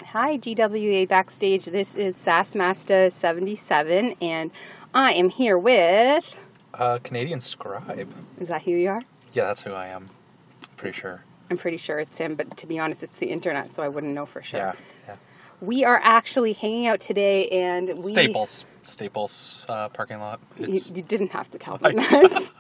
Hi, GWA Backstage. This is Sassmaster77, and I am here with... Canadian Scribe. Is that who you are? Yeah, that's who I am. Pretty sure. I'm pretty sure it's him, but to be honest, it's the internet, so I wouldn't know for sure. Yeah. We are actually hanging out today, and we... Staples parking lot. You didn't have to tell me that.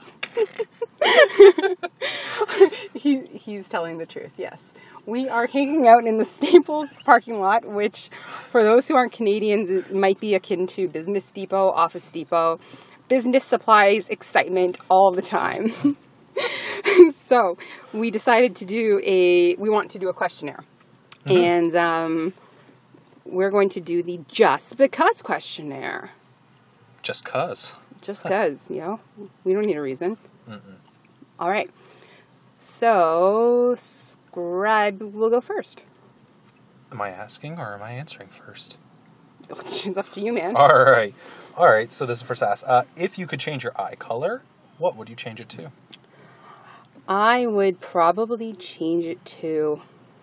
He's telling the truth, yes. We are hanging out in the Staples parking lot, which, for those who aren't Canadians, it might be akin to Business Depot, Office Depot, business supplies, excitement all the time. So, we decided we want to do a questionnaire. Mm-hmm. And we're going to do the Just Because questionnaire. Just cause. Just cause, you know? We don't need a reason. Mm-mm. All right. So, Scribe will go first. Am I asking or am I answering first? It's up to you, man. All right. So this is for Sass. If you could change your eye color, what would you change it to? I would probably change it to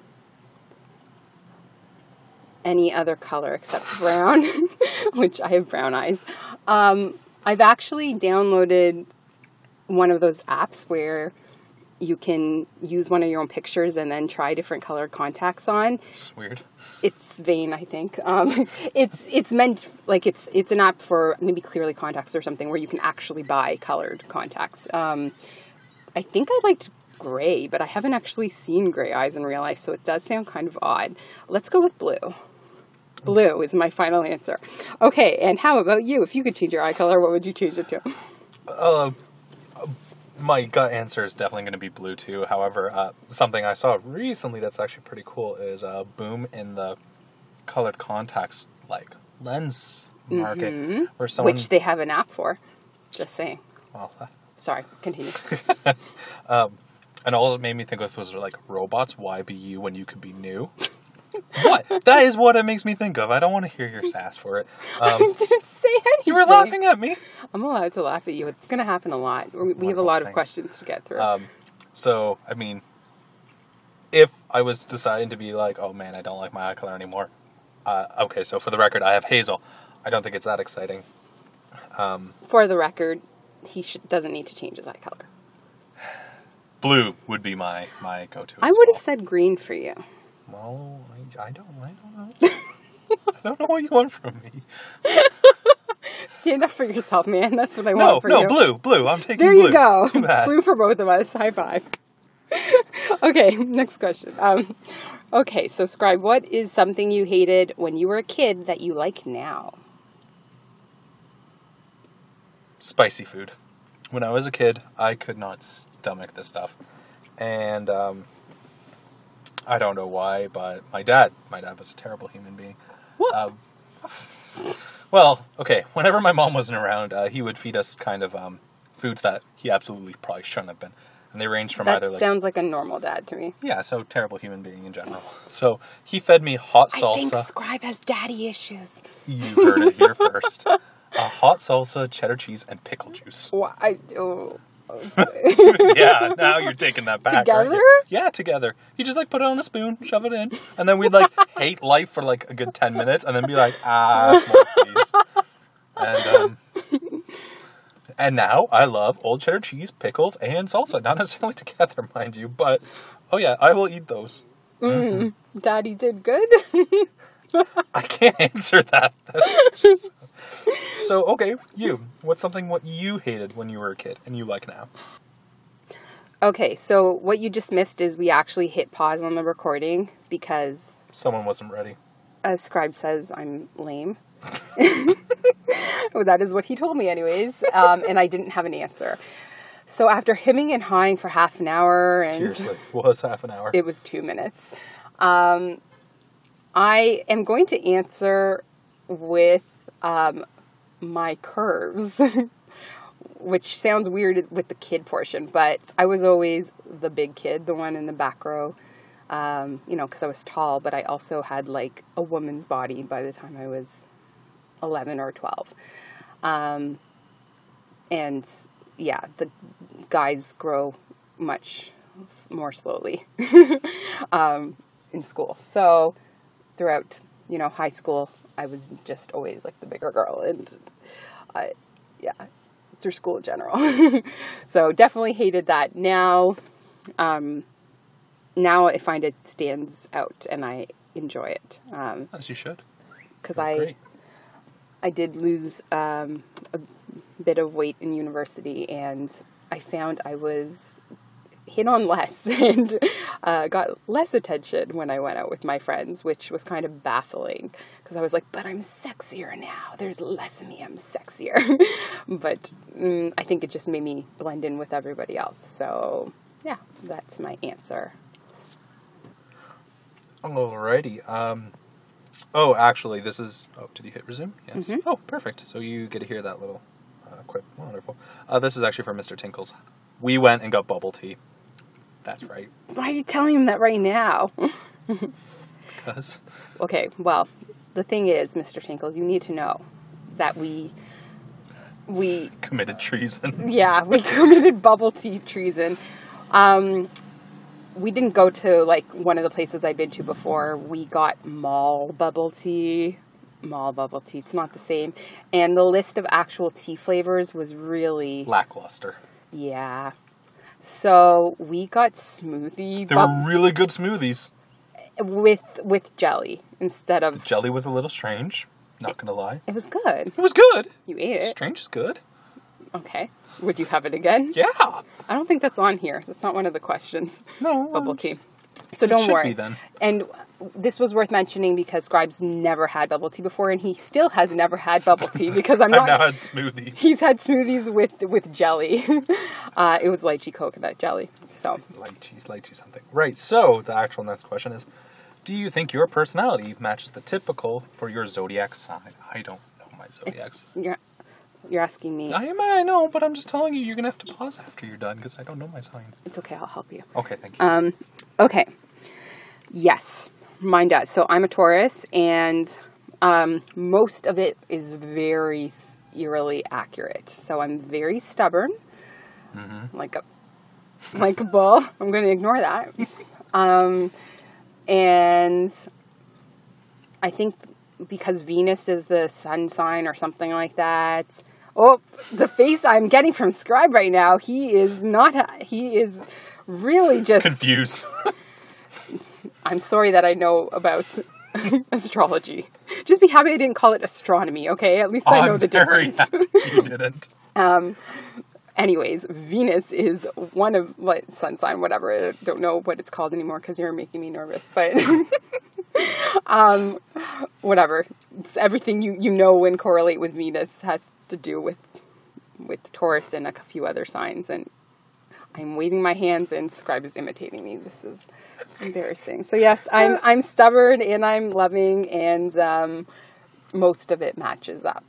any other color except brown, which I have brown eyes. I've actually downloaded one of those apps where you can use one of your own pictures and then try different colored contacts on. It's weird. It's Vane, I think. It's meant, like, it's an app for maybe Clearly Contacts or something where you can actually buy colored contacts. I think I liked gray, but I haven't actually seen gray eyes in real life, so it does sound kind of odd. Let's go with blue. Blue is my final answer. Okay, and how about you? If you could change your eye color, what would you change it to? My gut answer is definitely going to be blue too. However, something I saw recently that's actually pretty cool is a boom in the colored contacts, like lens market, where someone, which they have an app for. Just saying. Well, sorry, continue. And all it made me think of was like robots. Why be you when you could be new? What? That is what it makes me think of. I don't want to hear your sass for it. I didn't say anything. You were laughing at me. I'm allowed to laugh at you. It's going to happen a lot. We have a lot of questions to get through. So, I mean, if I was deciding to be like, oh man, I don't like my eye color anymore. Okay, so for the record, I have hazel. I don't think it's that exciting. For the record, he doesn't need to change his eye color. Blue would be my go-to. I would have said green for you. Well, I don't know. I don't know what you want from me. Stand up for yourself, man. That's what I want for you. No, blue. I'm taking blue. There you go. Too bad. Blue for both of us. High five. Okay, next question. Okay, so Scribe, what is something you hated when you were a kid that you like now? Spicy food. When I was a kid, I could not stomach this stuff. And, I don't know why, but my dad was a terrible human being. What? Well, okay, whenever my mom wasn't around, he would feed us kind of foods that he absolutely probably shouldn't have been. And they ranged from either like... That sounds like a normal dad to me. Yeah, so terrible human being in general. So he fed me hot salsa. I think Scribe has daddy issues. You heard it here first. Hot salsa, cheddar cheese, and pickle juice. Yeah, now you're taking that back. Together? Yeah, together. You just like put it on a spoon, shove it in, and then we'd like hate life for like a good 10 minutes, and then be like, more please. And now I love old cheddar cheese, pickles, and salsa. Not necessarily together, mind you, but oh yeah, I will eat those. Daddy did good. I can't answer that. So, okay, what's something what you hated when you were a kid and you like now? Okay, so what you just missed is we actually hit pause on the recording because... someone wasn't ready. As Scribe says, I'm lame. Well, that is what he told me anyways, and I didn't have an answer. So after hemming and hawing for half an hour... Seriously, what was half an hour? It was 2 minutes. I am going to answer with... my curves, which sounds weird with the kid portion, but I was always the big kid, the one in the back row, because I was tall, but I also had like a woman's body by the time I was 11 or 12. And yeah, the guys grow much more slowly in school. So throughout, high school, I was just always like the bigger girl, and through school in general. So definitely hated that. Now I find it stands out, and I enjoy it. As you should. Because I did lose a bit of weight in university, and I found I was hit on less and got less attention when I went out with my friends, which was kind of baffling because I was like, but I'm sexier now. There's less of me. I'm sexier. But I think it just made me blend in with everybody else. So yeah, that's my answer. Alrighty. Actually, this is... Oh, did you hit resume? Yes. Mm-hmm. Oh, perfect. So you get to hear that little quip. Wonderful. This is actually from Mr. Tinkles. We went and got bubble tea. That's right. Why are you telling him that right now? Because... Okay, well, the thing is, Mr. Tinkles, you need to know that we committed treason. Yeah, we committed bubble tea treason. We didn't go to, like, one of the places I'd been to before. We got mall bubble tea. It's not the same. And the list of actual tea flavors was really... lackluster. Yeah. So we got smoothie. They were really good smoothies. With jelly instead of... The jelly was a little strange, not gonna lie. It was good. It was good. You ate it. Strange is good. Okay. Would you have it again? Yeah. I don't think that's on here. That's not one of the questions. No. Bubble tea. So don't worry. Be then. And this was worth mentioning because Scribes never had bubble tea before, and he still has never had bubble tea because I've now had smoothie. He's had smoothies with jelly. It was lychee coconut jelly. So lychee something. Right. So the actual next question is, do you think your personality matches the typical for your zodiac sign? I don't know my zodiacs. You're asking me. I know, but I'm just telling you, you're going to have to pause after you're done because I don't know my sign. It's okay, I'll help you. Okay, thank you. Okay. Yes, mine does. So I'm a Taurus, and most of it is very eerily accurate. So I'm very stubborn, like a bull. I'm going to ignore that. And I think because Venus is the sun sign or something like that. Oh, the face I'm getting from Scribe right now, he is really just... confused. I'm sorry that I know about astrology. Just be happy I didn't call it astronomy, okay? At least I know the difference. You didn't. Anyways, Venus is one of, sun sign, whatever. I don't know what it's called anymore because you're making me nervous, but... whatever. It's everything you know and correlate with Venus has to do with Taurus and a few other signs. And I'm waving my hands and Scribe is imitating me. This is embarrassing. So yes, I'm stubborn and I'm loving, and most of it matches up.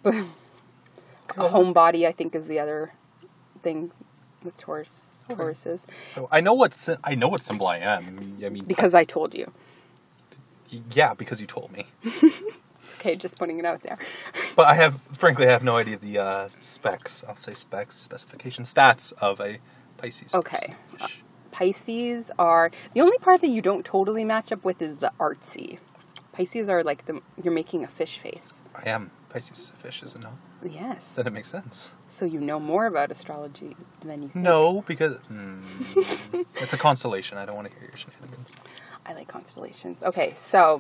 A homebody, I think, is the other thing with Tauruses. So I know what symbol I am. I mean, because I told you. Yeah, because you told me. It's okay, just putting it out there. But I have no idea the specs. I'll say specification, stats of a Pisces. Okay. Pisces are... The only part that you don't totally match up with is the artsy. Pisces are like you're making a fish face. I am. Pisces is a fish, isn't it? Yes. Then it makes sense. So you know more about astrology than you think. No, because... it's a constellation. I don't want to hear your shenanigans. I like constellations. Okay, so,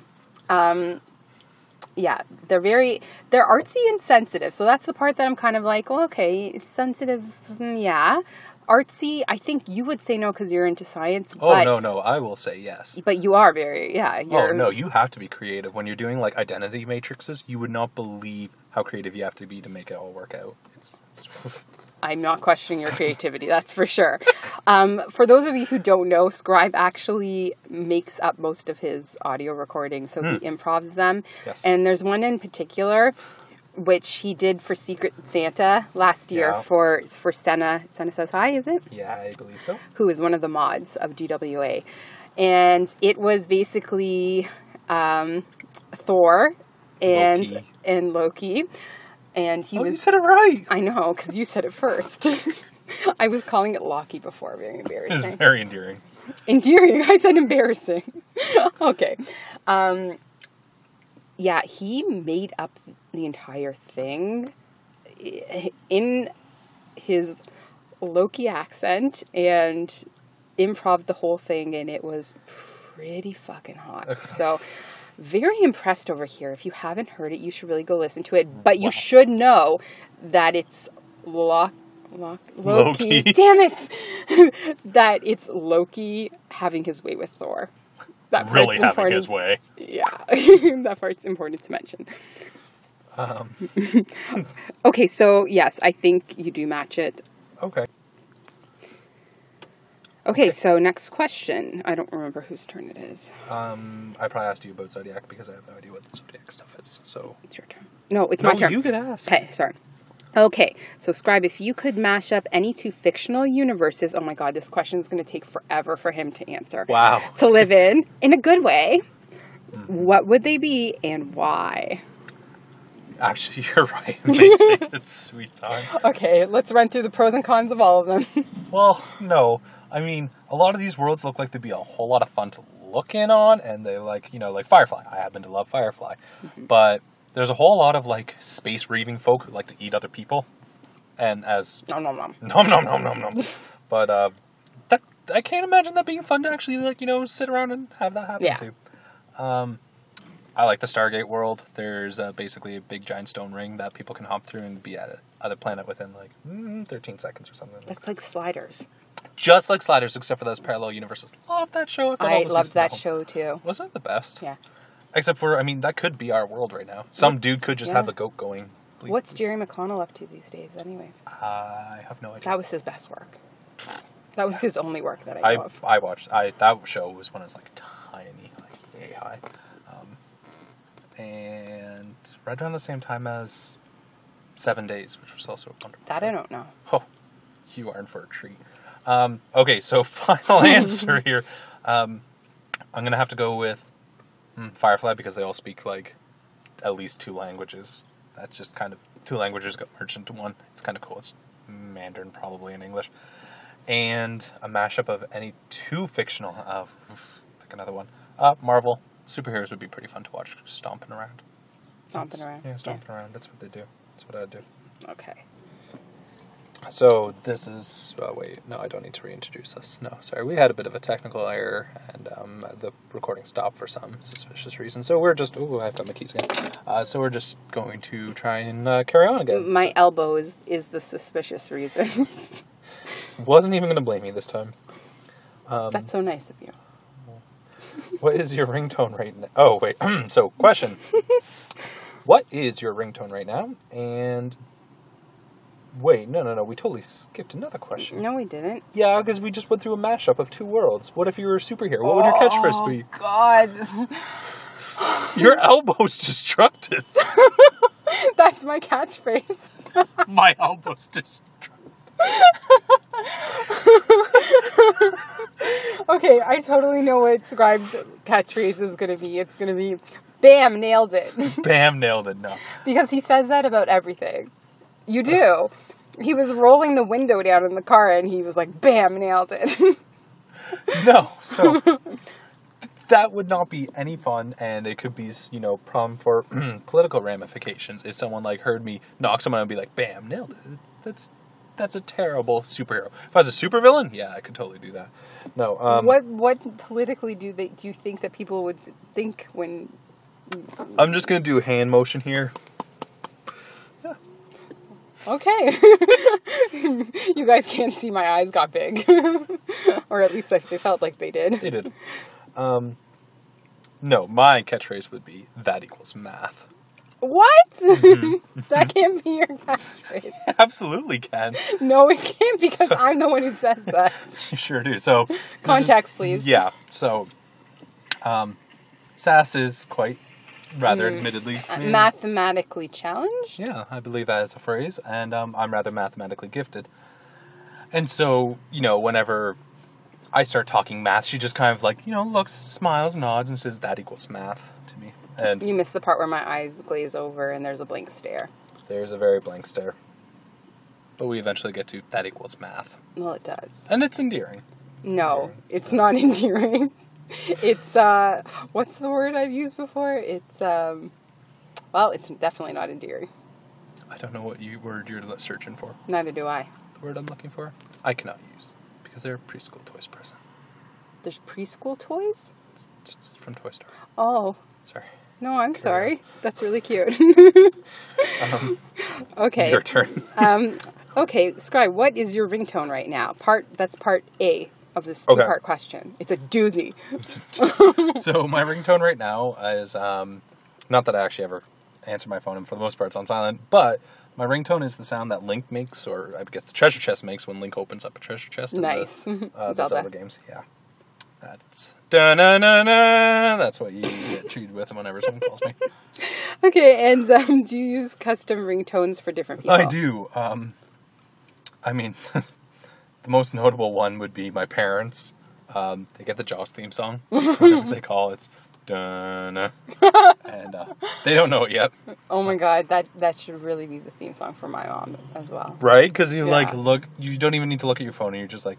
yeah, they're artsy and sensitive. So that's the part that I'm kind of like, well, okay, it's sensitive, yeah. Artsy, I think you would say no because you're into science. Oh, no, I will say yes. But you are very, no, you have to be creative. When you're doing, like, identity matrices, you would not believe how creative you have to be to make it all work out. It's I'm not questioning your creativity, that's for sure. For those of you who don't know, Scribe actually makes up most of his audio recordings, so he improvs them. Yes. And there's one in particular, which he did for Secret Santa last year for Senna. Senna Says Hi, is it? Yeah, I believe so. Who is one of the mods of GWA. And it was basically Thor and Loki. And he was... You said it right. I know, because you said it first. I was calling it Loki before. Very embarrassing. It was very endearing. Endearing? I said embarrassing. Okay. yeah, he made up the entire thing in his Loki accent and improv the whole thing, and it was pretty fucking hot. So very impressed over here. If you haven't heard it, you should really go listen to it. But you should know that it's Loki. Damn it! That it's Loki having his way with Thor. That Really having his way. Yeah, that part's important to mention. Okay, so yes, I think you do match it. Okay, so next question. I don't remember whose turn it is. I probably asked you about Zodiac because I have no idea what the Zodiac stuff is. So It's your turn. No, it's my turn. you could ask. Okay, sorry. Okay, so Scribe, if you could mash up any two fictional universes, oh my god, this question is going to take forever for him to answer. Wow. To live in a good way, what would they be and why? Actually, you're right. They take its sweet time. Okay, let's run through the pros and cons of all of them. Well, no. I mean, a lot of these worlds look like they'd be a whole lot of fun to look in on, and they like Firefly. I happen to love Firefly. But there's a whole lot of, space-raving folk who like to eat other people. And as... Nom nom nom. Nom nom nom nom nom. But, I can't imagine that being fun to actually, sit around and have that happen too. I like the Stargate world. There's basically a big giant stone ring that people can hop through and be at other planet within 13 seconds or something. That's like Sliders. Just like Sliders, except for those parallel universes. Love that show. I loved that show too. Wasn't it the best? Yeah. Except for, that could be our world right now. Some dude could just have a goat going. What's Jerry McConnell up to these days anyways? I have no idea. That was his best work. That was his only work that I know of. I watched. That show was when it was tiny, yay high. And right around the same time as 7 Days, which was also wonderful. That I don't know. Oh, you are in for a treat. Okay, so final answer here. I'm going to have to go with Firefly because they all speak, at least 2 languages. That's just kind of... 2 languages got merged into one. It's kind of cool. It's Mandarin, probably, in English. And a mashup of any 2 fictional... pick another one. Marvel. Superheroes would be pretty fun to watch stomping around. Stomping around? Yeah, stomping around. That's what they do. That's what I'd do. Okay. So this is... wait, no, I don't need to reintroduce us. No, sorry. We had a bit of a technical error, and the recording stopped for some suspicious reason. So we're just... Ooh, I've got my keys again. So we're just going to try and carry on again. My elbow is the suspicious reason. Wasn't even going to blame you this time. That's so nice of you. What is your ringtone right now? Oh, wait. So, question. What is your ringtone right now? And... Wait, no. We totally skipped another question. No, we didn't. Yeah, because we just went through a mashup of 2 worlds. What if you were a superhero? What would your catchphrase be? Oh, God. Your elbow's destructive. That's my catchphrase. My elbow's destructive. Okay, I totally know what Scribe's catchphrase is going to be. It's going to be, bam, nailed it. Bam, nailed it, no. Because he says that about everything. You do. He was rolling the window down in the car and he was like, bam, nailed it. No, so that would not be any fun, and it could be, problem for political ramifications. If someone, heard me knock someone and be like, bam, nailed it. That's a terrible superhero. If I was a supervillain, yeah, I could totally do that. No. What politically do you think that people would think when... I'm just going to do a hand motion here. Yeah. Okay. You guys can't see my eyes got big. Or at least they felt like they did. They did. No, my catchphrase would be, that equals math. What? Mm-hmm. That can't be your catchphrase. Absolutely can. No, it can't because I'm the one who says that. You sure do. So context, please. Yeah. So, sass is quite rather admittedly mathematically challenged. Yeah, I believe that is the phrase, and I'm rather mathematically gifted. And so, whenever I start talking math, she just kind of looks, smiles, nods, and says that equals math to me. And you missed the part where my eyes glaze over and there's a blank stare. There's a very blank stare. But we eventually get to that equals math. Well, it does. And it's endearing. No, it's not endearing. It's, what's the word I've used before? It's, Well, it's definitely not endearing. I don't know what word you're searching for. Neither do I. The word I'm looking for, I cannot use because they're preschool toys present. There's preschool toys? It's from Toy Story. Oh. Sorry. No, I'm sorry. on. That's really cute. Okay. Your turn. Okay, Scry, what is your ringtone right now? That's part A of this Okay. two-part question. It's a doozy. So my ringtone right now is not that I actually ever answer my phone, and for the most part it's on silent, but my ringtone is the sound that Link makes, or I guess the treasure chest makes when Link opens up a treasure chest in Nice. the Zelda. Zelda games. Yeah. That's da-na-na-na. That's what you get treated with whenever someone calls me. Okay, and do you use custom ringtones for different people? I do. I mean, the most notable one would be my parents. They get the Jaws theme song. That's whatever they call it. It's dun and they don't know it yet. Oh my god, that should really be the theme song for my mom as well. Right? Because you Yeah. look, you don't even need to look at your phone and you're just like,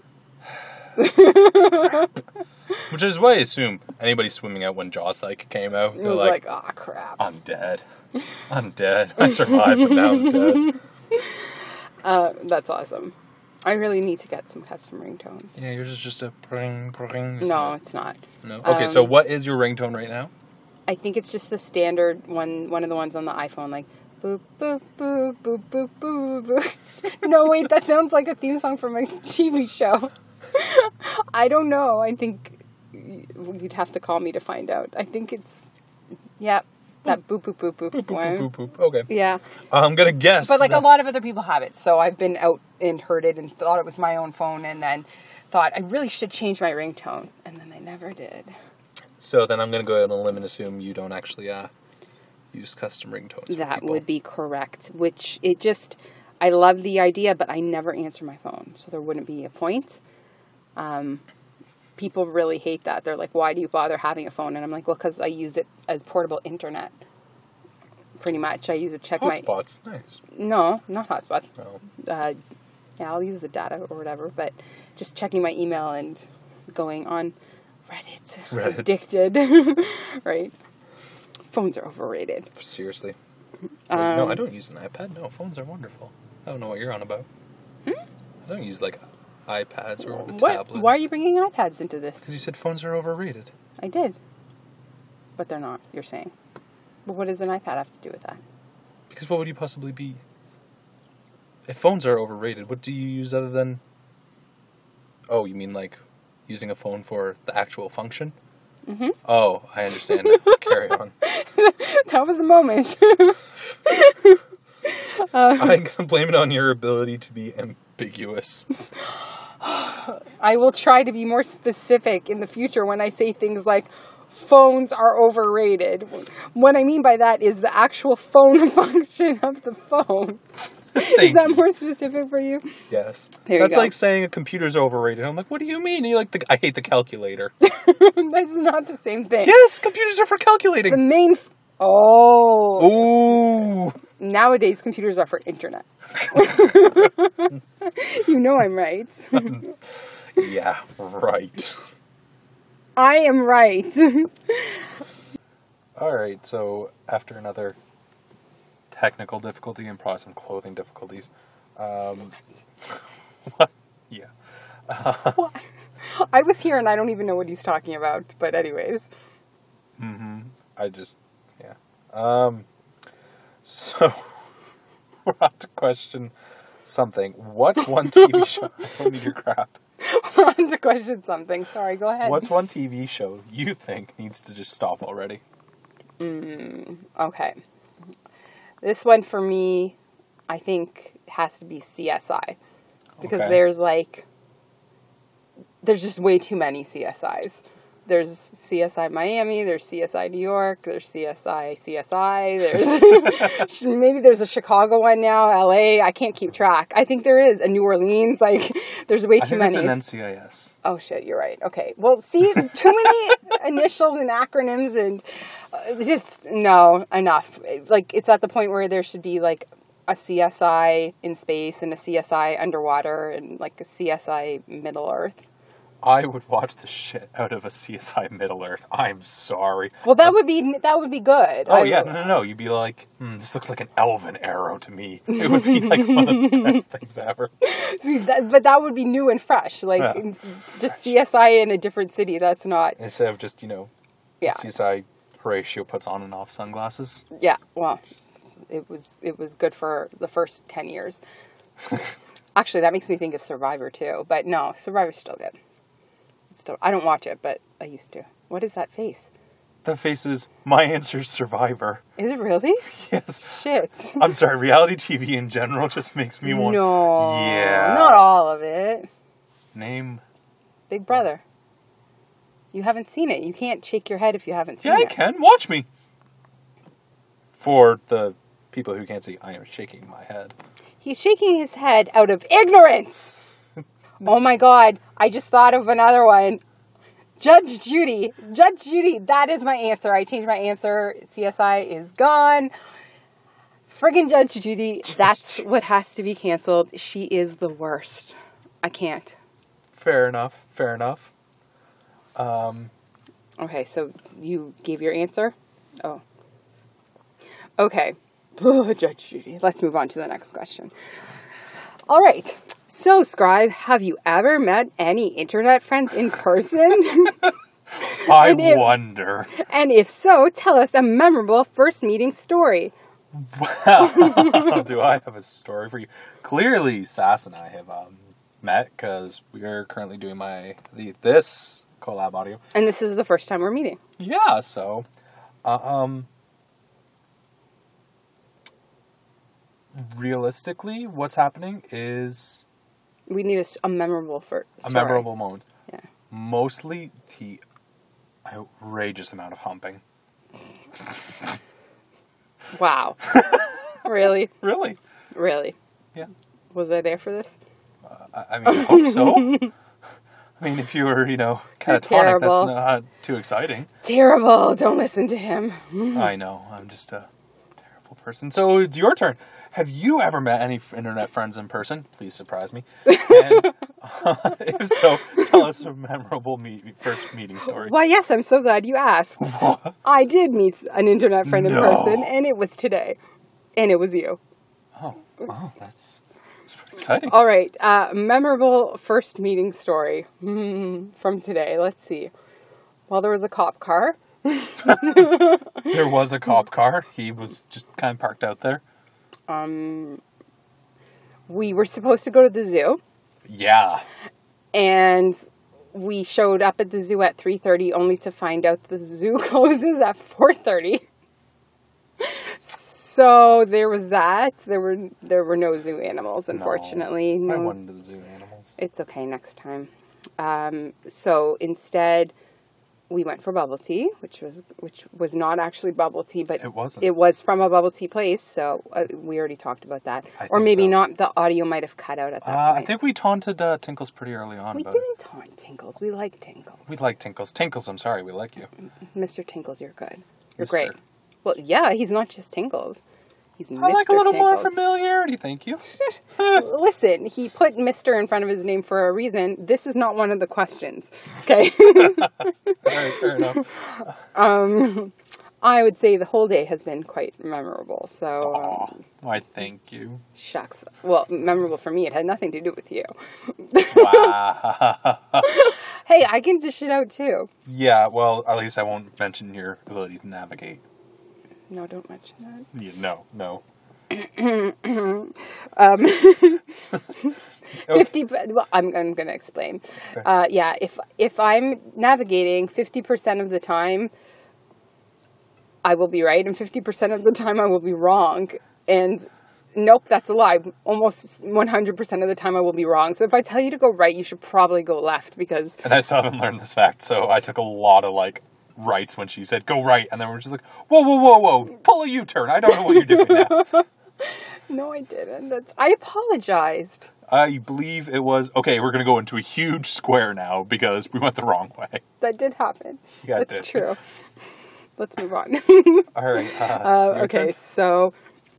which is why I assume anybody swimming out when Jaws came out, It they're was like, like, oh crap. I'm dead. I'm dead. I survived, but now I'm dead. That's awesome. I really need to get some custom ringtones. Yeah, yours is just a pring, pring. No, it's not. No. Okay, so what is your ringtone right now? I think it's just the standard one of the ones on the iPhone, like boop boop boop boop boop boop boop. No, wait, that sounds like a theme song from a TV show. I don't know. I think you'd have to call me to find out. I think it's that boop boop boop boop Boop, one. boop, boop, boop. Okay. Yeah, I'm gonna guess. but like that- a lot of other people have it, so I've been out and heard it and thought it was my own phone, and then thought I really should change my ringtone, and then I never did. So then I'm gonna go out on a limb and assume you don't actually use custom ringtones. For That people. would be correct, which I love the idea, but I never answer my phone, so there wouldn't be a point. People really hate that. They're like, why do you bother having a phone? And I'm like, well, because I use it as portable internet. Pretty much. I use it to check my... Hotspots. Nice. No, not hotspots. No. Yeah, I'll use the data or whatever, but just checking my email and going on Reddit. Addicted. Right? Phones are overrated. Seriously. No, I don't use an iPad. No, phones are wonderful. I don't know what you're on about. I don't use iPads or tablets. Why are you bringing iPads into this? Because you said phones are overrated. I did. But they're not, you're saying. But what does an iPad have to do with that? Because what would you possibly be? If phones are overrated, what do you use other than... Oh, you mean using a phone for the actual function? Mm-hmm. Oh, I understand now. Carry on. That was a moment. I'm going to blame it on your ability to be ambiguous. I will try to be more specific in the future when I say things like, phones are overrated. What I mean by that is the actual phone function of the phone. Is that more specific for you? Yes. There you That's go. like saying a computer's overrated. I'm like, what do you mean? And you're like, I hate the calculator. That's not the same thing. Yes, computers are for calculating. The main... Ooh. Nowadays, computers are for internet. You know I'm right. Yeah, right. I am right. All right, so after another technical difficulty and probably some clothing difficulties, what? Yeah. I was here and I don't even know what he's talking about. But anyways. So we're on to question something. What's one TV show? I don't need your crap. We're on to question something. Sorry, go ahead. What's one TV show you think needs to just stop already? Okay. This one for me, I think, has to be CSI. Because Okay. there's just way too many CSIs. There's CSI Miami, there's CSI New York, there's CSI, there's maybe there's a Chicago one now, LA, I can't keep track. I think there is a New Orleans, there's way I too think many. it's an NCIS. Oh shit, you're right. Okay. Well, see, too many initials and acronyms and enough. It's at the point where there should be a CSI in space and a CSI underwater and a CSI Middle Earth. I would watch the shit out of a CSI Middle Earth. I'm sorry. Well, that would be good. Oh, yeah, no. You'd be like, this looks like an elven arrow to me. It would be like one of the best things ever. See, but that would be new and fresh. Like, just CSI in a different city. That's not... Instead of just, CSI Horatio puts on and off sunglasses. Yeah, well, it was good for the first 10 years. Actually, that makes me think of Survivor, too. But no, Survivor's still good. I don't watch it, but I used to. What is that face? That face is, my answer's Survivor. Is it really? Yes. Shit. I'm sorry, reality TV in general just makes me want... No. Yeah. Not all of it. Name... Big Brother. You haven't seen it. You can't shake your head if you haven't seen it. Yeah, I can. Watch me. For the people who can't see, I am shaking my head. He's shaking his head out of ignorance. Oh my God. I just thought of another one. Judge Judy. Judge Judy. That is my answer. I changed my answer. CSI is gone. Friggin' Judge Judy. That's what has to be canceled. She is the worst. I can't. Fair enough. Okay, so you gave your answer? Oh. Okay. Judge Judy. Let's move on to the next question. All right. So, Scribe, have you ever met any internet friends in person? I wonder. And if so, tell us a memorable first meeting story. Well, do I have a story for you? Clearly, Sass and I have met because we are currently doing this collab audio. And this is the first time we're meeting. Yeah, so... realistically, what's happening is... We need a memorable story. A memorable moment. Yeah. Mostly the outrageous amount of humping. Wow. Really? Really. Yeah. Was I there for this? I mean, I hope so. I mean, if you were, catatonic, that's not too exciting. Terrible. Don't listen to him. I know. I'm just a terrible person. So it's your turn. Have you ever met any internet friends in person? Please surprise me. And if so, tell us a memorable first meeting story. Well, yes, I'm so glad you asked. What? I did meet an internet friend in person, and it was today. And it was you. Oh, that's pretty exciting. All right, memorable first meeting story from today. Let's see. Well, there was a cop car. There was a cop car. He was just kind of parked out there. We were supposed to go to the zoo. Yeah. And we showed up at the zoo at 3:30 only to find out the zoo closes at 4:30. So there was that. There were no zoo animals, unfortunately. No. I wanted the zoo animals. It's okay next time. So instead, we went for bubble tea, which was not actually bubble tea, but it wasn't. It was from a bubble tea place. So we already talked about that, or maybe not. The audio might have cut out at that point. I think we taunted Tinkles pretty early on. We didn't taunt Tinkles. We like Tinkles. We like Tinkles. Tinkles, I'm sorry, we like you. Mr. Tinkles, you're good. You're great. Well, yeah, he's not just Tinkles. He's Mr. I like a little Tinkles. more familiarity, thank you. Listen, he put Mr. in front of his name for a reason. This is not one of the questions. Okay? All right, fair enough. I would say the whole day has been quite memorable. So, why, thank you. Shucks. Well, memorable for me. It had nothing to do with you. Wow. Hey, I can dish it out too. Yeah, well, at least I won't mention your ability to navigate. No, don't mention that. Yeah, no. 50. Well, I'm going to explain. Okay. Yeah, if I'm navigating 50% of the time, I will be right, and 50% of the time I will be wrong. And nope, that's a lie. Almost 100% of the time I will be wrong. So if I tell you to go right, you should probably go left because. And I still haven't learned this fact, so I took a lot of rights when she said go right, and then we're just like, whoa, pull a U-turn. I don't know what you're doing now. No, I didn't. I apologized. I believe it was, okay, we're going to go into a huge square now because we went the wrong way. That did happen. Yeah, That's true. Let's move on. All right. Okay, so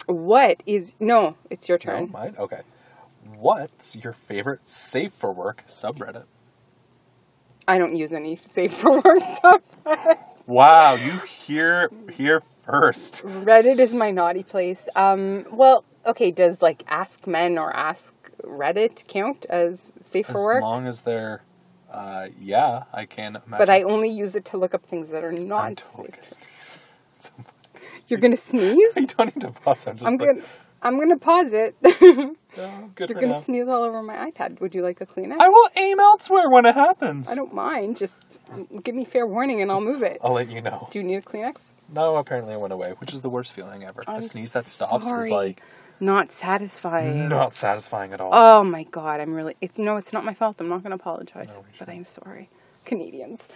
it's your turn. No, mine? Okay. What's your favorite safe for work subreddit? I don't use any safe for work stuff. Wow, you here first. Reddit is my naughty place. Well, okay, does like Ask Men or Ask Reddit count as safe for work? As long as they're, yeah, I can imagine. But I only use it to look up things that are not I'm totally gonna safe. sneeze. You're gonna sneeze? I don't need to pause. I'm gonna pause it. Oh, good You're for gonna now. sneeze all over my iPad. Would you like a Kleenex? I will aim elsewhere when it happens. I don't mind. Just give me fair warning and I'll move it. I'll let you know. Do you need a Kleenex? No, apparently it went away, which is the worst feeling ever. I'm A sneeze that stops is sorry. like Not satisfying. not satisfying at all. Oh my god, I'm really... It's not my fault. I'm not going to apologize. No, we But shouldn't. I'm sorry. Canadians.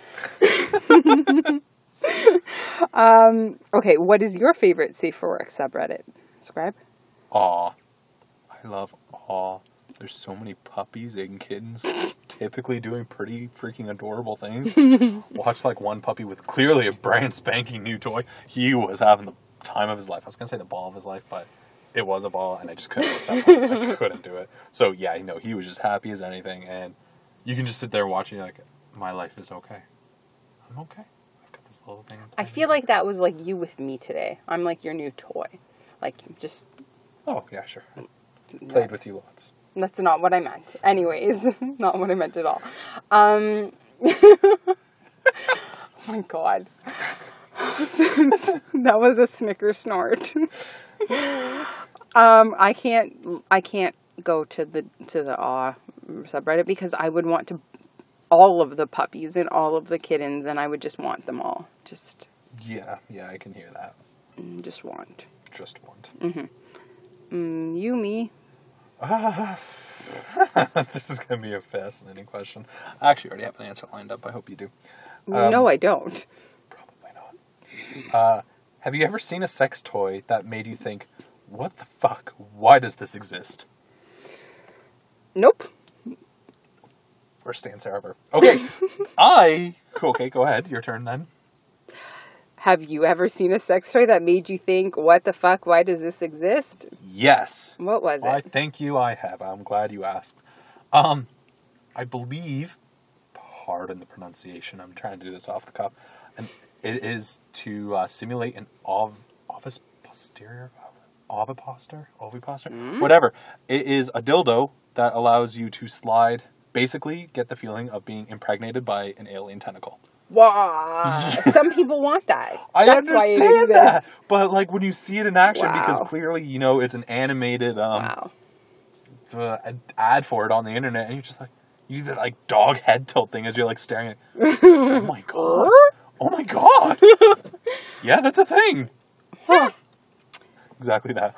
Okay, what is your favorite safe for work subreddit? Subscribe? Aw. I love aw. There's so many puppies and kittens typically doing pretty freaking adorable things. Watch like one puppy with clearly a brand spanking new toy. He was having the time of his life. I was going to say the ball of his life, but it was a ball and I just couldn't at that point. I couldn't do it. So yeah, he was just happy as anything, and you can just sit there watching like, my life is okay. I'm okay. I've got this little thing. I feel like that was like you with me today. I'm like your new toy. Like, just... Oh, yeah, sure. Played with you lots. That's not what I meant. Anyways, not what I meant at all. Oh my god. That was a snicker snort. I can't go to the awe subreddit because I would want to all of the puppies and all of the kittens, and I would just want them all. Just Yeah, I can hear that. just want. Just want. You, me. This is going to be a fascinating question. I actually already have an answer lined up. I hope you do. No, I don't. Probably not. Have you ever seen a sex toy that made you think, what the fuck? Why does this exist? Nope. Worst answer ever. Okay. Okay, go ahead. Your turn then. Have you ever seen a sex toy that made you think, what the fuck, why does this exist? Yes. What was I it? thank you, I have. I'm glad you asked. I believe, pardon the pronunciation, I'm trying to do this off the cuff, and it is to simulate an ovipositor, whatever. It is a dildo that allows you to slide, basically get the feeling of being impregnated by an alien tentacle. Wow. Some people want that. I That's why it understand that, exists. but like when you see it in action, Wow. because clearly, it's an animated Wow. ad for it on the internet, and you're just like, you do that like dog head tilt thing as you're like staring at, oh my god, oh my god, yeah, that's a thing. Huh. Exactly that.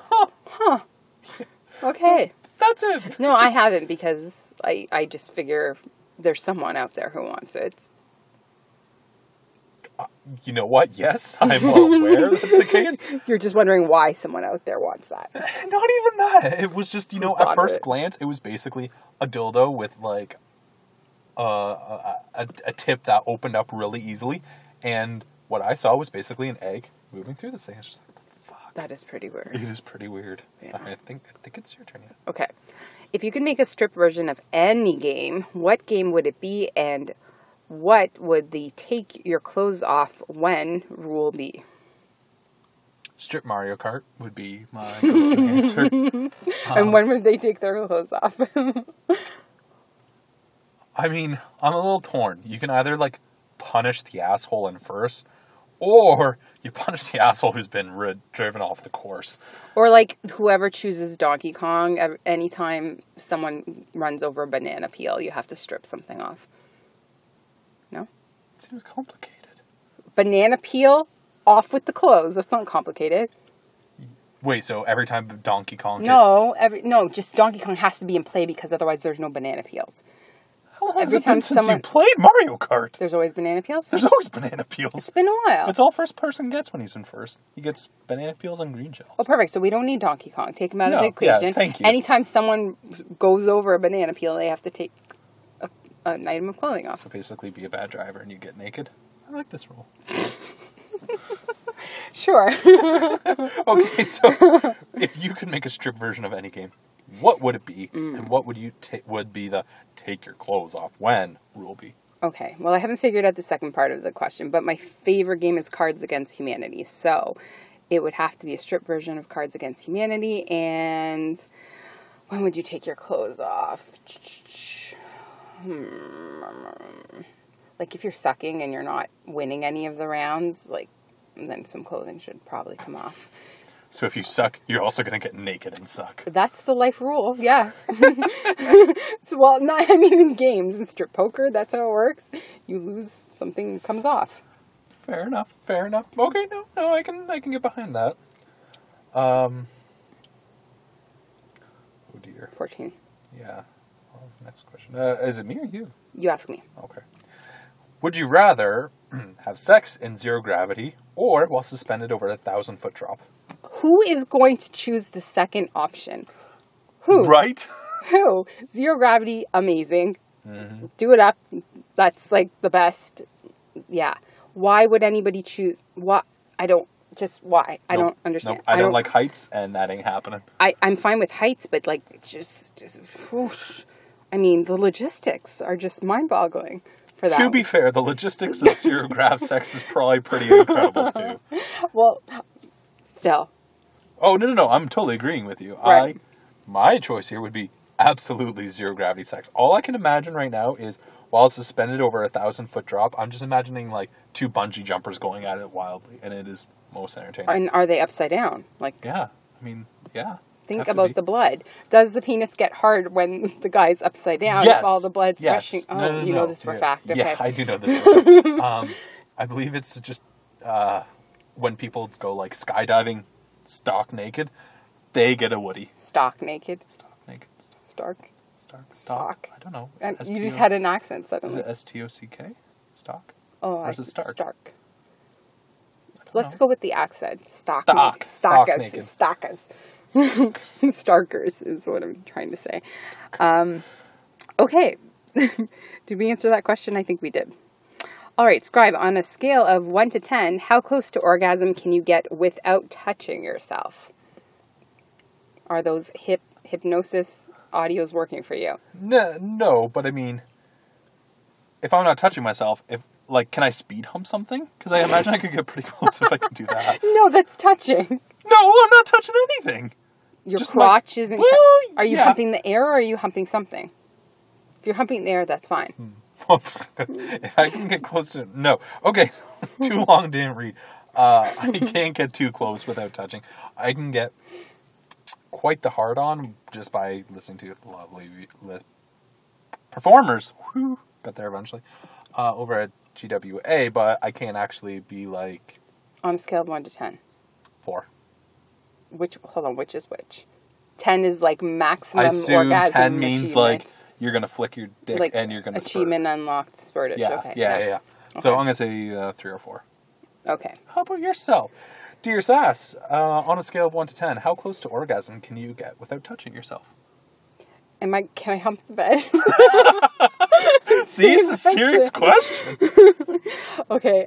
Okay. That's it. No, I haven't because I just figure there's someone out there who wants it. You know what? Yes, I'm aware that's the case. You're just wondering why someone out there wants that. Not even that. It was just, thought at of first it? glance, it was basically a dildo with like a tip that opened up really easily, and what I saw was basically an egg moving through this thing. It's just like, what the fuck? That is pretty weird. It is pretty weird. Yeah. I think it's your turn yet. Okay. If you could make a strip version of any game, what game would it be, and what would the take your clothes off when rule be? Strip Mario Kart would be my go-to answer. And when would they take their clothes off? I mean, I'm a little torn. You can either like punish the asshole in first, or you punish the asshole who's been driven off the course. Or like whoever chooses Donkey Kong, anytime someone runs over a banana peel, you have to strip something off. No? It seems complicated. Banana peel, off with the clothes. That's not complicated. Wait, so every time Donkey Kong hits... No, just Donkey Kong has to be in play because otherwise there's no banana peels. How long has every it been time since someone- you played Mario Kart? There's always banana peels? There's always banana peels. It's been a while. It's all first person gets when he's in first. He gets banana peels and green shells. Oh, perfect. So we don't need Donkey Kong. Take him out of the yeah, equation. thank you. Anytime someone goes over a banana peel, they have to take an item of clothing off. So basically be a bad driver and you get naked. I like this rule. Sure. Okay, so if you could make a strip version of any game, what would it be? And what would you would be the take your clothes off when rule be? Okay, well, I haven't figured out the second part of the question, but my favorite game is Cards Against Humanity. So it would have to be a strip version of Cards Against Humanity. And when would you take your clothes off? Like if you're sucking and you're not winning any of the rounds, like then some clothing should probably come off. So if you suck, you're also going to get naked and suck. That's the life rule, yeah. So, well, not, I mean, in games, in strip poker, that's how it works. You lose, something comes off. Fair enough. Okay, no, I can get behind that. Oh dear. 14. Yeah. Well, next question. Is it me or you? You ask me. Okay. Would you rather have sex in zero gravity or while suspended over a 1,000-foot drop? Who is going to choose the second option? Who? Right? Who? Zero gravity, amazing. Mm-hmm. Do it up. That's like the best. Yeah. Why would anybody choose? What? I don't. Just why? I don't understand. Nope. I don't like heights, and that ain't happening. I'm fine with heights, but like just whoosh. I mean, the logistics are just mind-boggling for that. To be fair, the logistics of zero grav sex is probably pretty incredible too. Well, still. Oh, no. I'm totally agreeing with you. Right. My choice here would be absolutely zero gravity sex. All I can imagine right now is while suspended over a 1,000-foot drop, I'm just imagining like two bungee jumpers going at it wildly, and it is most entertaining. And are they upside down? Like, Yeah. I mean, yeah. think about the blood. Does the penis get hard when the guy's upside down? Yes. If all the blood's Yes. rushing? Oh, No, you know this for a fact. Okay. Yeah, I do know this for a fact. I believe it's just when people go like skydiving stock naked, they get a woody. Stock naked. Stock naked. Stark. Stock. I don't know. And you just had an accent Is suddenly. it S-T-O-C-K? Stock? Oh, Or is it Stark? Stark. I don't Let's know. go with the accent. Stock. Naked. Stock Stockus. naked. Stockus. Starkers is what I'm trying to say. Okay. Did we answer that question? I think we did. All right, Scribe, on a scale of 1 to 10, how close to orgasm can you get without touching yourself? Are those hypnosis audios working for you? No, but I mean, if I'm not touching myself, can I speed hump something? Because I imagine I could get pretty close if I could do that. No, that's touching. No, I'm not touching anything. Your Just crotch isn't... Well, Are you yeah. humping the air or are you humping something? If you're humping the air, that's fine. If I can get close to... No. Okay, too long, didn't read. I can't get too close without touching. I can get quite the hard-on just by listening to lovely performers. Whew, got there eventually. Over at GWA, but I can't actually be like... On a scale of 1 to 10. 4. Hold on, which is which? 10 is like maximum I assume orgasm 10 means achievement. like you're going to flick your dick Like and you're going to spurt. achievement unlocked spurtage. Yeah, Okay. yeah. So I'm going to say 3 or 4. Okay. How about yourself? Dear Sass, on a scale of 1 to 10, how close to orgasm can you get without touching yourself? Can I hump the bed? See, it's a serious question. Okay.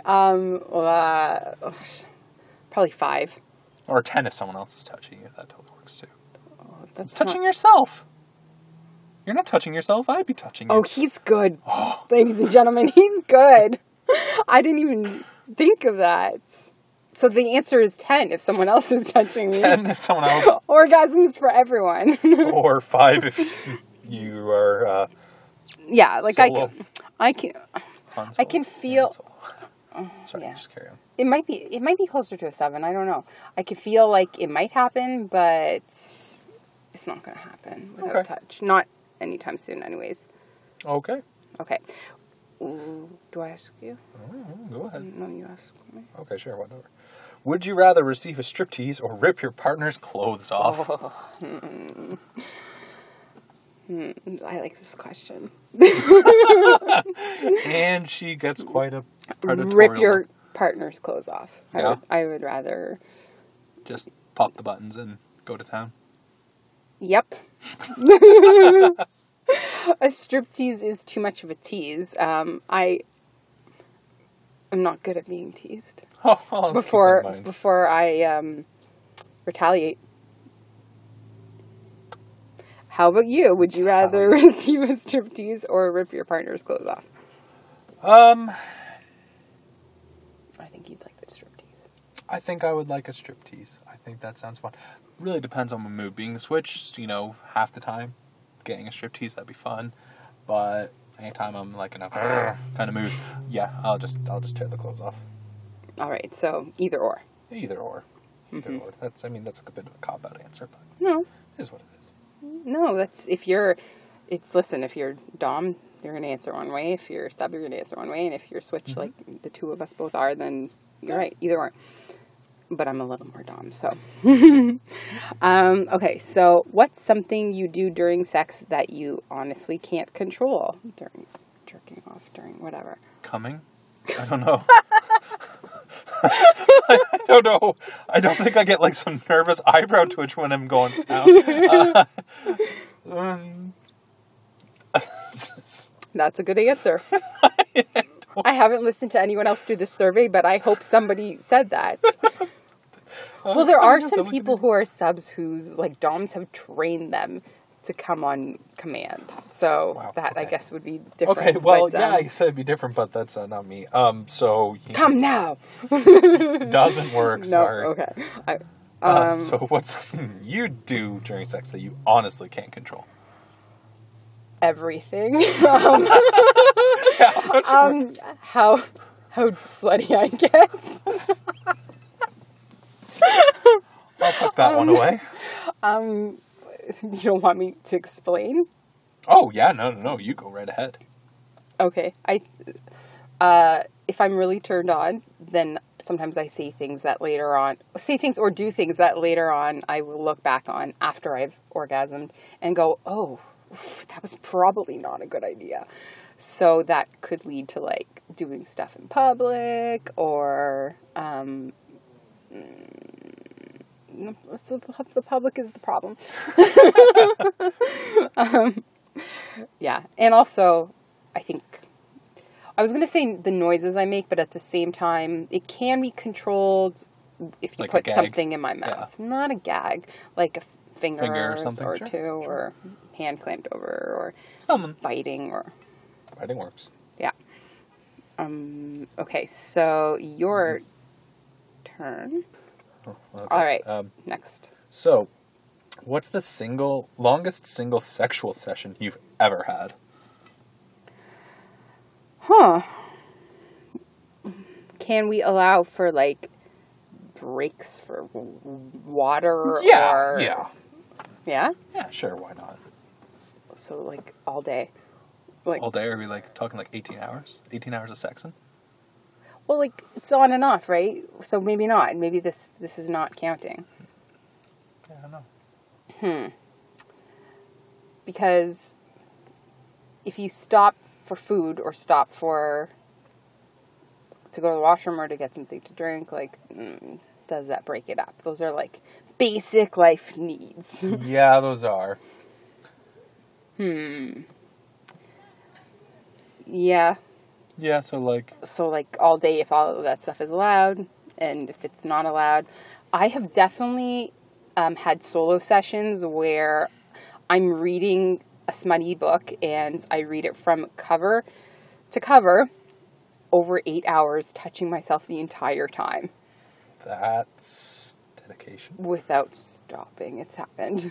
Probably 5. Or 10 if someone else is touching you. That totally works too. That's It's touching yourself. You're not touching yourself. I'd be touching you. Oh, he's good. Ladies and gentlemen, he's good. I didn't even think of that. So the answer is 10 if someone else is touching me. 10 if someone else. Orgasms for everyone. Or 5 if you are Yeah, like solo. I can feel. Sorry, yeah. just carry on. It might be closer to a 7. I don't know. I can feel like it might happen, but it's not going to happen without touch. Not anytime soon, anyways. Okay. Okay. Do I ask you? Go ahead. No, you ask me. Okay, sure, whatever. Would you rather receive a striptease or rip your partner's clothes off? I like this question. And she gets quite a predatorial. Rip your partner's clothes off. Yeah. I would rather. Just pop the buttons and go to town. Yep. A striptease is too much of a tease. I'm not good at being teased. Oh, Before I retaliate. How about you? Would you rather receive a striptease or rip your partner's clothes off? I think you'd like the striptease. I think I would like a striptease. I think that sounds fun. Really depends on my mood. Being switched, half the time, getting a striptease, that'd be fun. But anytime I'm like in a kind of mood, yeah, I'll just tear the clothes off. All right, so either or. Either or. Either or. That's a bit of a cop-out answer, but No. it is what it is. No, if you're Dom, you're going to answer one way. If you're sub, you're going to answer one way. And if you're switch, like the two of us both are, then you're right. Either or. But I'm a little more Dom, so. Okay, so what's something you do during sex that you honestly can't control? During jerking off, during whatever. Coming? I don't know. I don't know. I don't think I get like some nervous eyebrow twitch when I'm going down. That's a good answer. I haven't listened to anyone else do this survey, but I hope somebody said that. Well, there are some people who are subs whose like DOMs have trained them to come on command. So Wow, that okay. I guess would be different. Okay, well, but, yeah, you said it'd be different, but that's not me. So come now. doesn't work. No, Sorry. okay. So what's something you do during sex that you honestly can't control? Everything. Yeah, How slutty I get. I'll put that one away. You don't want me to explain? Oh yeah, no. You go right ahead. Okay. If I'm really turned on, then sometimes I say things or do things that later on I will look back on after I've orgasmed and go, oh, that was probably not a good idea. So that could lead to like doing stuff in public or, the public is the problem. Yeah. And also, I think, I was going to say the noises I make, but at the same time, it can be controlled if you Like a put gag? something in my mouth. Yeah. Not a gag, like a finger or something, or sure, two, sure. or hand clamped over, or Something. biting, or... Writing works. Yeah. Okay, so your turn. Oh, okay. All right, next. So, what's the longest single sexual session you've ever had? Huh. Can we allow for, like, breaks for water? Yeah, or... yeah. Yeah? Yeah, sure, why not? So, like, all day. Like, All day, are we like talking like 18 hours? 18 hours of sexing? well, like, it's on and off, right? So maybe not. Maybe this is not counting. Yeah, I don't know. Because if you stop for food or stop to go to the washroom or to get something to drink, like, does that break it up? Those are, like, basic life needs. Yeah, those are. Yeah. Yeah, so like... So, like, all day if all of that stuff is allowed, and if it's not allowed. I have definitely had solo sessions where I'm reading a smutty book, and I read it from cover to cover over 8 hours, touching myself the entire time. That's dedication. Without stopping. It's happened.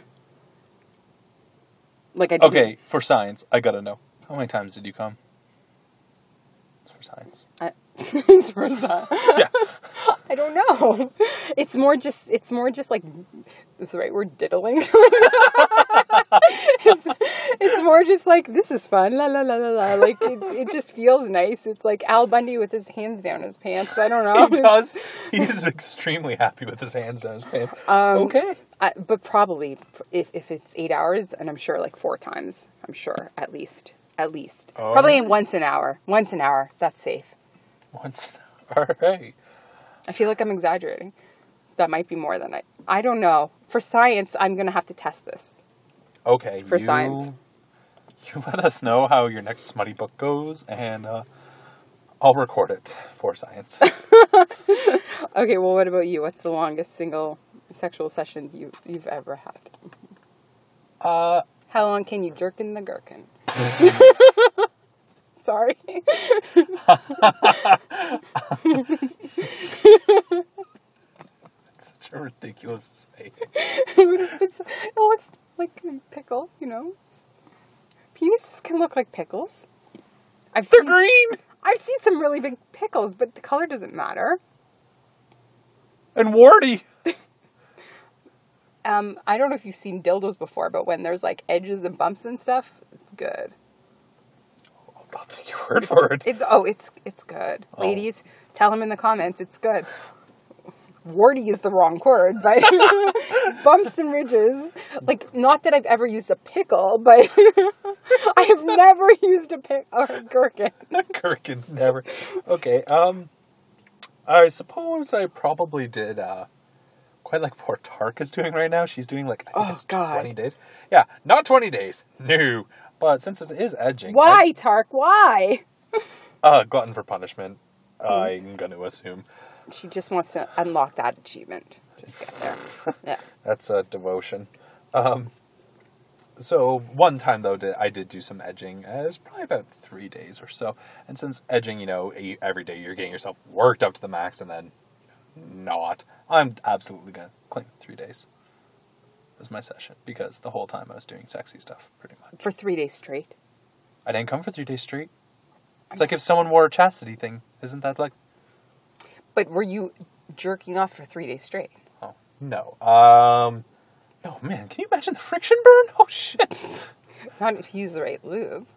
Like I didn't... Okay, for science, I gotta know. How many times did you come? It's for science. It's for science. Yeah. I don't know. It's more just like, is the right word, diddling? it's more just like, this is fun, la la la la la. Like, it just feels nice. It's like Al Bundy with his hands down his pants. I don't know. He does. He is extremely happy with his hands down his pants. Okay. But probably, if it's 8 hours, and I'm sure like 4 times, I'm sure, at least. Oh. Probably once an hour. Once an hour. That's safe. Once. All right. I feel like I'm exaggerating. That might be more than I don't know. For science, I'm going to have to test this. Okay. For science. You let us know how your next smutty book goes, and I'll record it for science. Okay, well, what about you? What's the longest single sexual sessions you've ever had? How long can you jerk in the gherkin? Is Sorry. It's such a ridiculous saying. It looks like a pickle, you know. Penises can look like pickles. They're green! I've seen some really big pickles, but the color doesn't matter. And warty! I don't know if you've seen dildos before, but when there's like edges and bumps and stuff, it's good. I'll take your word for it. It's good. Oh. Ladies, tell him in the comments, it's good. Warty is the wrong word, but bumps and ridges. Like, not that I've ever used a pickle, but I have never used a gherkin. A gherkin, never. Okay, I suppose I probably did, quite like poor Tark is doing right now. She's doing like, I think it's 20 days. Yeah, not 20 days. No. But since it is edging. Why, Tark? Why? Glutton for punishment, I'm going to assume. She just wants to unlock that achievement. Just get there. Yeah. That's a devotion. So one time though, I did do some edging. It was probably about 3 days or so. And since edging, you know, every day you're getting yourself worked up to the max and then not. I'm absolutely going to claim 3 days as my session because the whole time I was doing sexy stuff pretty much. For 3 days straight? I didn't come for 3 days straight. It's like if someone wore a chastity thing. Isn't that like... But were you jerking off for 3 days straight? Oh, no. No, man, can you imagine the friction burn? Oh, shit. Not if you use the right lube.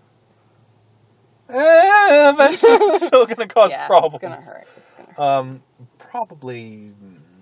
Eventually it's still going to cause problems. It's going to hurt. Probably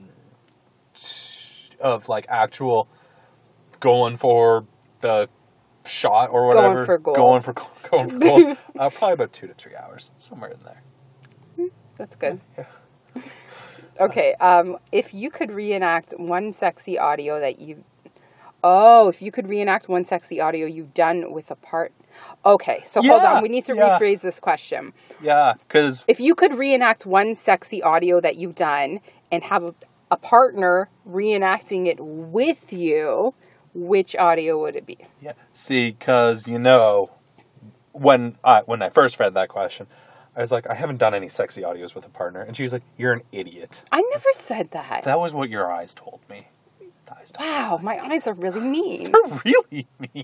of like actual going for the shot or whatever. Going for gold. Going for gold. Probably about 2 to 3 hours. Somewhere in there. That's good. Yeah. Okay, if you could reenact one sexy audio that you... Oh, if you could reenact one sexy audio you've done with a part... Okay, so hold on. We need to rephrase this question. Yeah, because... If you could reenact one sexy audio that you've done and have a partner reenacting it with you, which audio would it be? Yeah, see, because, you know, when I first read that question... I was like, I haven't done any sexy audios with a partner. And she was like, you're an idiot. I never said that. That was what your eyes told me. Wow, my eyes are really mean. They're really mean.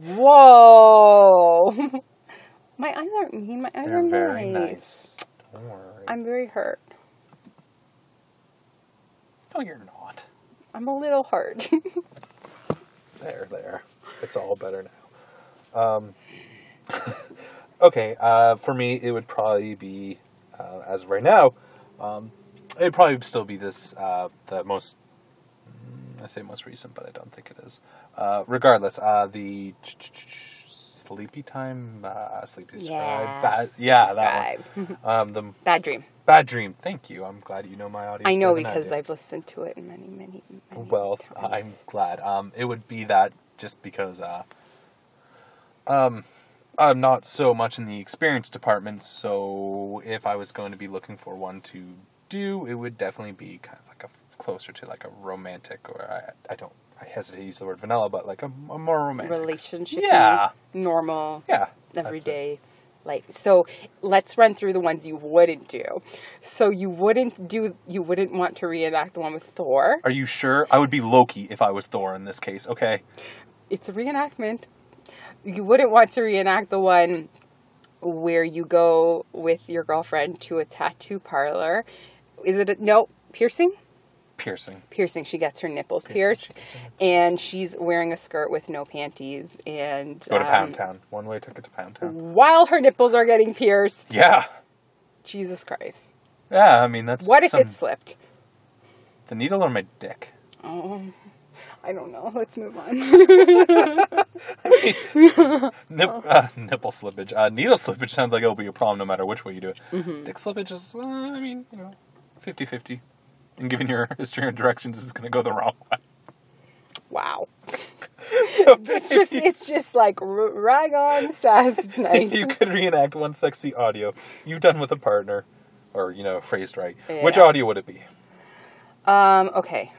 Whoa. My eyes aren't mean. My eyes are nice. They're very nice. Don't worry. I'm very hurt. No, you're not. I'm a little hurt. There. It's all better now. Okay, for me, it would probably be, as of right now, it would probably still be this, the most, I say most recent, but I don't think it is. Regardless, the Sleepy Time, Sleepy Scribe. That one. The Bad Dream. Bad Dream, thank you. I'm glad you know my audience. I know because I've listened to it many Well, times. I'm glad. It would be that just because, I'm not so much in the experience department, so if I was going to be looking for one to do, it would definitely be kind of like closer to like a romantic, or I hesitate to use the word vanilla, but like a more romantic relationship. Yeah. Normal. Yeah. Everyday. Like, so let's run through the ones you wouldn't do. So you wouldn't want to reenact the one with Thor. Are you sure? I would be Loki if I was Thor in this case, okay? It's a reenactment. You wouldn't want to reenact the one where you go with your girlfriend to a tattoo parlor. Is it piercing? Piercing. She gets her nipples pierced. And she's wearing a skirt with no panties. And go to Pound Town. One way ticket to Pound Town. While her nipples are getting pierced. Yeah. Jesus Christ. Yeah, I mean, that's... What if it slipped? The needle or my dick? Oh, I don't know. Let's move on. Nipple slippage. Needle slippage sounds like it'll be a problem no matter which way you do it. Mm-hmm. Dick slippage is, 50-50. And given your history and directions, is going to go the wrong way. Wow. So it's just like rag on sass night. You could reenact one sexy audio you've done with a partner, or phrased right. Yeah. Which audio would it be? Okay.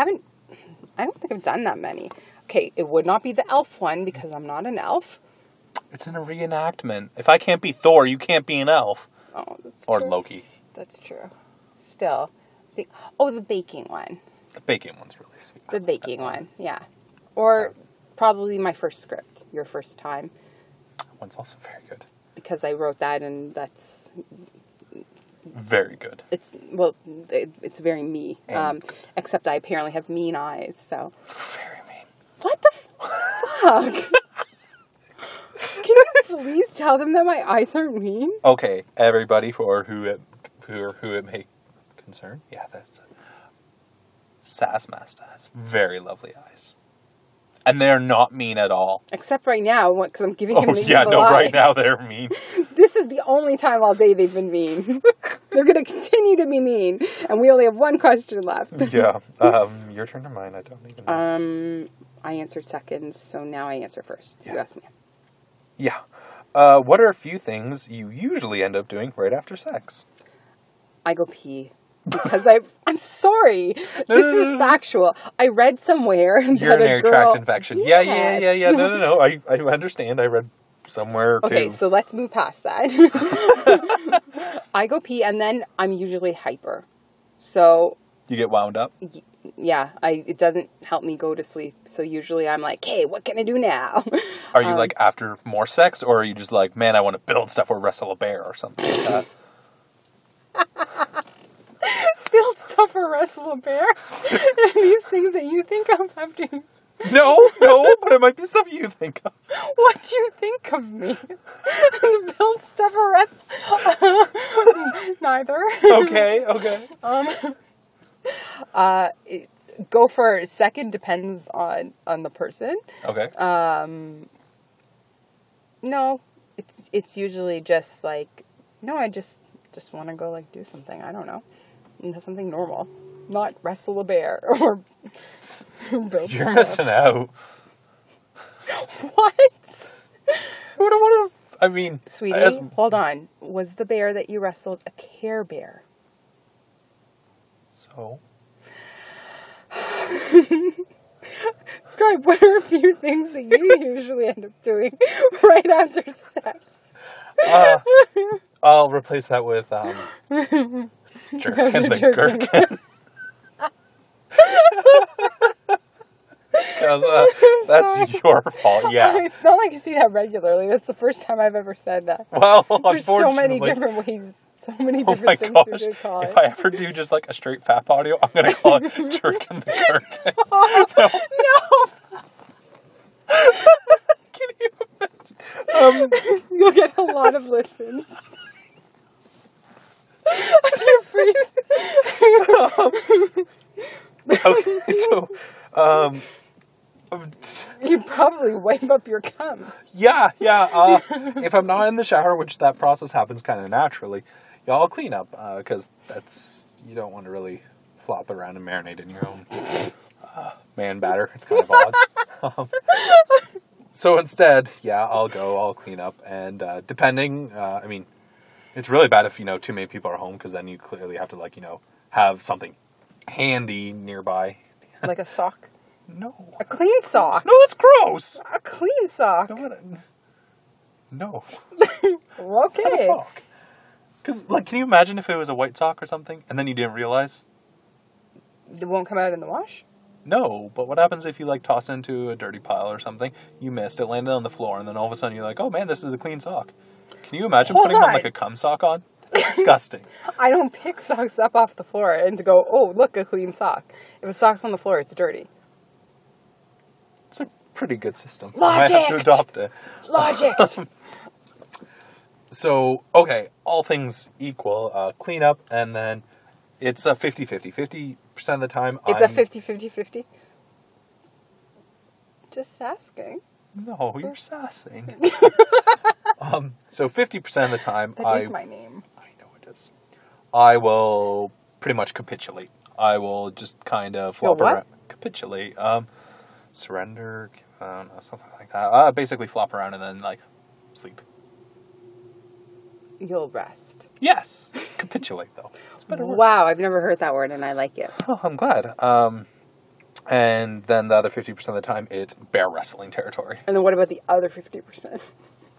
I don't think I've done that many. Okay, it would not be the elf one because I'm not an elf. It's in a reenactment. If I can't be Thor, you can't be an elf. Oh, that's Or true. Loki. That's true. Still. The baking one. The baking one's really sweet. The baking one, yeah. Or probably my first script, your first time. That one's also very good. Because I wrote that and that's... Very good. It's very me. Except I apparently have mean eyes, so... Very mean. What the fuck? Can you please tell them that my eyes aren't mean? Okay, everybody, for who it may concern. Yeah, that's it. Sassmaster has very lovely eyes. And they're not mean at all. Except right now, because I'm giving him the evil eye. Right now they're mean. This is the only time all day they've been mean. They're going to continue to be mean. And we only have one question left. Yeah. Your turn or mine? I don't even know. I answered second, so now I answer first. Yeah. You asked me. Yeah. What are a few things you usually end up doing right after sex? I go pee. Because I'm sorry. This is factual. I read somewhere that Urinary a girl... tract infection. Yes. Yeah. No. I understand. I read somewhere too. Okay, so let's move past that. I go pee and then I'm usually hyper. So... You get wound up? Yeah, it doesn't help me go to sleep. So usually I'm like, hey, what can I do now? Are you like after more sex, or are you just like, man, I want to build stuff or wrestle a bear or something like that? Build stuff or wrestle a bear? These things that you think of after you... No, but it might be stuff you think of. What do you think of me? Build stuff or wrestle... Neither. Okay. Go for a second depends on the person. Okay. No, it's usually just like, no, I just want to go like do something. I don't know. Something normal. Not wrestle a bear or build You're stuff. missing out. What? What? I mean, Sweetie, hold on. Was the bear that you wrestled a Care Bear? So? Scribe, what are a few things that you usually end up doing right after sex? I'll replace that with jerkin the gherkin. Because that's your fault, yeah. It's not like I see that regularly. That's the first time I've ever said that. Well, There's so many unfortunately. different ways, so many Oh my different things gosh, you could call it. if I ever do just like a straight fap audio, I'm going to call it jerkin the gherkin. No! Can you imagine? You'll get a lot of listens. I can't breathe. Okay, so, You probably wipe up your cum. yeah. If I'm not in the shower, which that process happens kind of naturally, I'll clean up, because you don't want to really flop around and marinate in your own man batter. It's kind of odd. So instead, I'll clean up, and depending, I mean, it's really bad if, too many people are home, because then you clearly have to, have something handy nearby. Like a sock? No. A clean sock? No, it's gross. A clean sock? No. Okay. Not a sock. Because, can you imagine if it was a white sock or something, and then you didn't realize? It won't come out in the wash? No, but what happens if you, toss into a dirty pile or something, you missed, it landed on the floor, and then all of a sudden you're like, oh man, this is a clean sock. Can you imagine putting on, a cum sock on? That's disgusting. I don't pick socks up off the floor and to go, oh, look, a clean sock. If a sock's on the floor, it's dirty. It's a pretty good system. Logic! I might have to adopt it. Logic! So, okay, all things equal, clean up, and then it's a 50-50. 50% of the time, It's a 50-50-50? Just asking. No, you're sassing. So 50% of the time, That is my name. I know it is. I will pretty much capitulate. I will just kind of flop what? around. Capitulate. Surrender. I don't know, something like that. Basically flop around and then, sleep. You'll rest. Yes. Capitulate, though. It's a better word. Wow, I've never heard that word and I like it. Oh, I'm glad. And then the other 50% of the time, it's bear wrestling territory. And then what about the other 50%?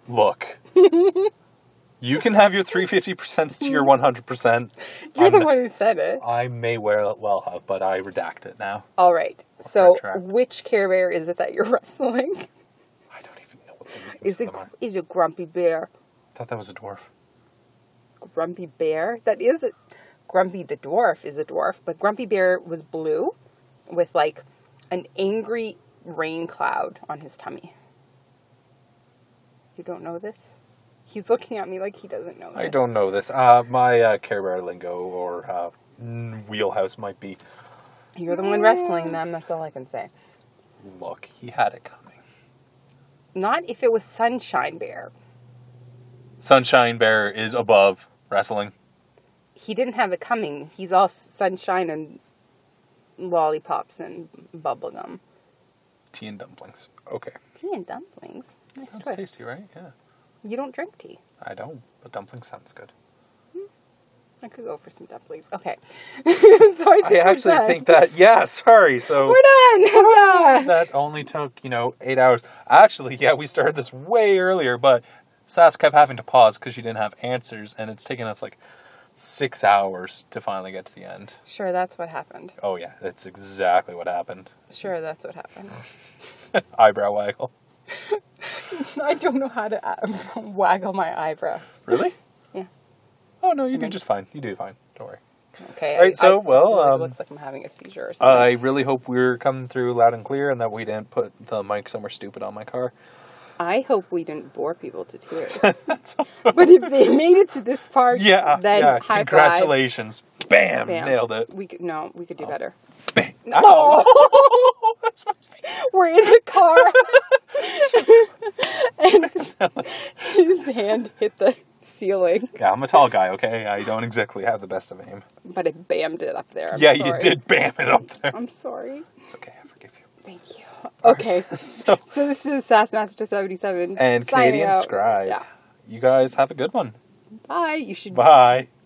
Look. You can have your 350% to your 100%. You're the one who said it. I may well have, but I redact it now. All right. So, track. which Care Bear is it that you're wrestling? I don't even know what the names of them are. Is it Grumpy Bear? I thought that was a dwarf. Grumpy Bear? That is it. Grumpy the dwarf is a dwarf, but Grumpy Bear was blue with like an angry rain cloud on his tummy. You don't know this? He's looking at me like he doesn't know this. I don't know this. My Care Bear lingo or wheelhouse might be, You're the one wrestling them, that's all I can say. look, he had it coming. Not if it was Sunshine Bear. Sunshine Bear is above wrestling. He didn't have it coming. He's all sunshine and lollipops and bubblegum. Tea and dumplings. Okay. Tea and dumplings? Nice Sounds twist. tasty, right? Yeah. You don't drink tea. I don't, but dumplings sounds good. I could go for some dumplings. Okay. So I actually think that, yeah, sorry. So we're done. Huzzah! that only took, 8 hours. Actually, yeah, we started this way earlier, but Sass kept having to pause because she didn't have answers, and it's taken us like 6 hours to finally get to the end. Sure, that's what happened. Oh, yeah, that's exactly what happened. Sure, that's what happened. Eyebrow waggle. I don't know how to waggle my eyebrows. Really? Yeah. Oh, no, you do just fine. You do fine. Don't worry. Okay. All right, so, it looks like I'm having a seizure or something. I really hope we're coming through loud and clear and that we didn't put the mic somewhere stupid on my car. I hope we didn't bore people to tears. That's also... But if they made it to this part, then high congratulations. Bam! Bam. Nailed it. We could do better. Bam! Oh. We're in the car. And his hand hit the ceiling. Yeah, I'm a tall guy, okay? I don't exactly have the best of aim. But it bammed it up there. I'm Yeah, sorry. you did bam it up there. I'm sorry. It's okay, I forgive you. Thank you. Okay. So this is Sassmaster 77. And signing Canadian out. Scribe. Yeah. You guys have a good one. Bye. You should Bye.